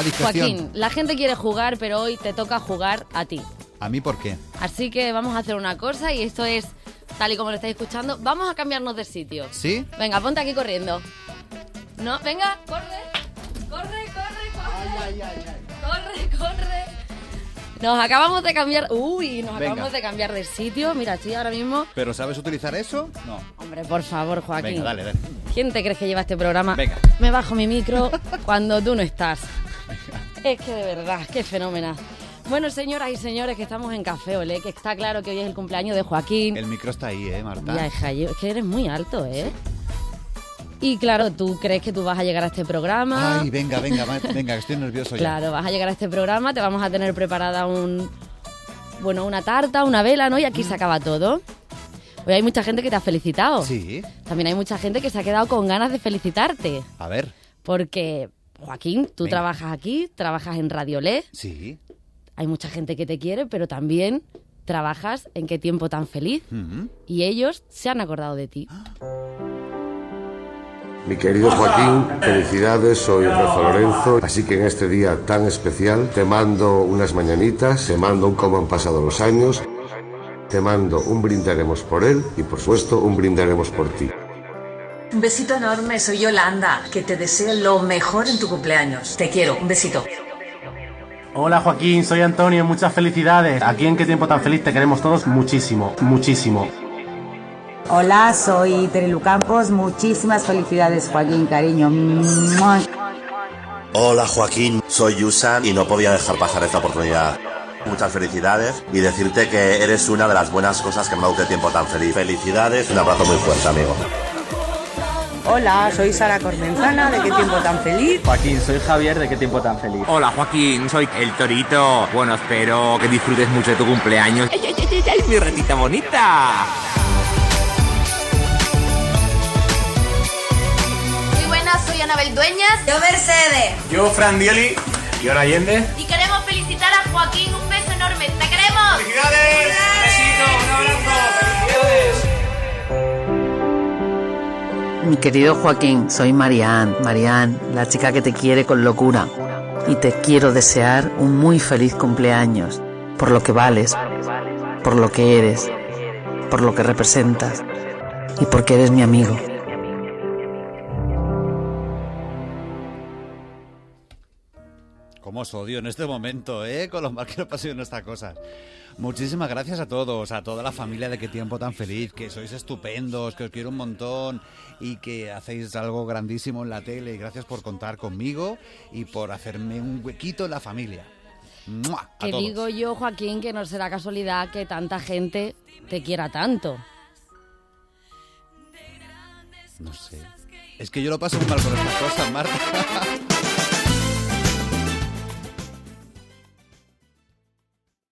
a discreción. Joaquín, la gente quiere jugar, pero hoy te toca jugar a ti. ¿A mí por qué? Así que vamos a hacer una cosa y esto es, tal y como lo estáis escuchando, vamos a cambiarnos de sitio. ¿Sí? Venga, ponte aquí corriendo. No, venga, corre. Corre. Corre. Nos acabamos de cambiar... acabamos de cambiar de sitio. Mira, estoy ahora mismo... ¿Pero sabes utilizar eso? No. Hombre, por favor, Joaquín. Venga, dale. ¿Quién te crees que lleva este programa? Venga. Me bajo mi micro cuando tú no estás. Es que de verdad, qué fenómeno. Bueno, señoras y señores, que estamos en Café Olé, que está claro que hoy es el cumpleaños de Joaquín. El micro está ahí, Marta. Ya, hija, es que eres muy alto, ¿eh? Y claro, tú crees que tú vas a llegar a este programa. Ay, venga, que estoy nervioso ya. Claro, vas a llegar a este programa, te vamos a tener preparada una tarta, una vela, ¿no? Y aquí se acaba todo. Hoy hay mucha gente que te ha felicitado. Sí. También hay mucha gente que se ha quedado con ganas de felicitarte. A ver. Porque, Joaquín, tú trabajas aquí, trabajas en Radio Olé. Sí. Hay mucha gente que te quiere, pero también trabajas en Qué tiempo tan feliz. Y ellos se han acordado de ti. Mi querido Joaquín, felicidades, soy Rafa Lorenzo, así que en este día tan especial te mando unas mañanitas, te mando un cómo han pasado los años, te mando un brindaremos por él y por supuesto un brindaremos por ti. Un besito enorme, soy Yolanda, que te deseo lo mejor en tu cumpleaños. Te quiero, un besito. Hola Joaquín, soy Antonio, muchas felicidades. Aquí en Qué tiempo tan feliz te queremos todos muchísimo. Hola, soy Terilu Campos, muchísimas felicidades Joaquín, cariño. Hola Joaquín, soy Yusan y no podía dejar pasar esta oportunidad. Muchas felicidades y decirte que eres una de las buenas cosas que me ha dado Qué tiempo tan feliz. Felicidades, un abrazo muy fuerte, amigo. Hola, soy Sara Cormenzana, de Qué tiempo tan feliz. Joaquín, soy Javier, de Qué tiempo tan feliz. Hola Joaquín, soy el Torito. Bueno, espero que disfrutes mucho de tu cumpleaños. ¡Ay, mi ratita bonita! Muy buenas, soy Anabel Dueñas. Yo Mercedes. Yo Fran Dieli. Y ahora Allende. Y queremos felicitar a Joaquín, un beso enorme. ¡Te queremos! ¡Felicidades! ¡Un besito, un abrazo! ¡Felicidades! Mi querido Joaquín, soy Marianne, la chica que te quiere con locura. Y te quiero desear un muy feliz cumpleaños, por lo que vales, por lo que eres, por lo que representas y porque eres mi amigo. Cómo os odio en este momento, con lo mal que lo paso en estas cosas. Muchísimas gracias a todos, a toda la familia de Qué tiempo tan feliz, que sois estupendos, que os quiero un montón y que hacéis algo grandísimo en la tele. Y gracias por contar conmigo y por hacerme un huequito en la familia. ¡Mua! A Que todos. digo yo, Joaquín, que no será casualidad que tanta gente te quiera tanto. No sé. Es que yo lo paso muy mal con estas cosas, Marta.